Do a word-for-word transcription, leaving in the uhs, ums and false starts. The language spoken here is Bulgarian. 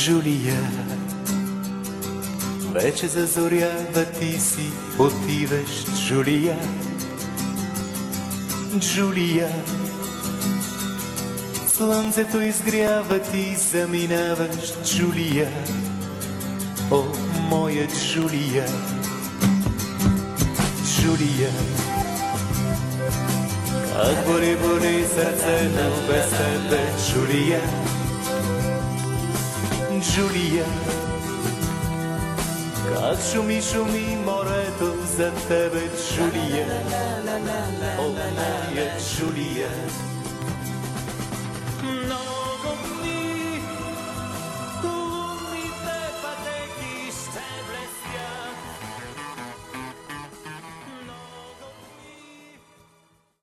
Джулия, вече зазорява, ти си отиваш, Джулия. Джулия, слънцето изгрява, ти заминаваш, Джулия. О, моя Джулия, Джулия, как боли, боли сърцето без тебе, Джулия. Джулия, как шуми, шуми морето за тебе, Джулия. О, моя Джулия.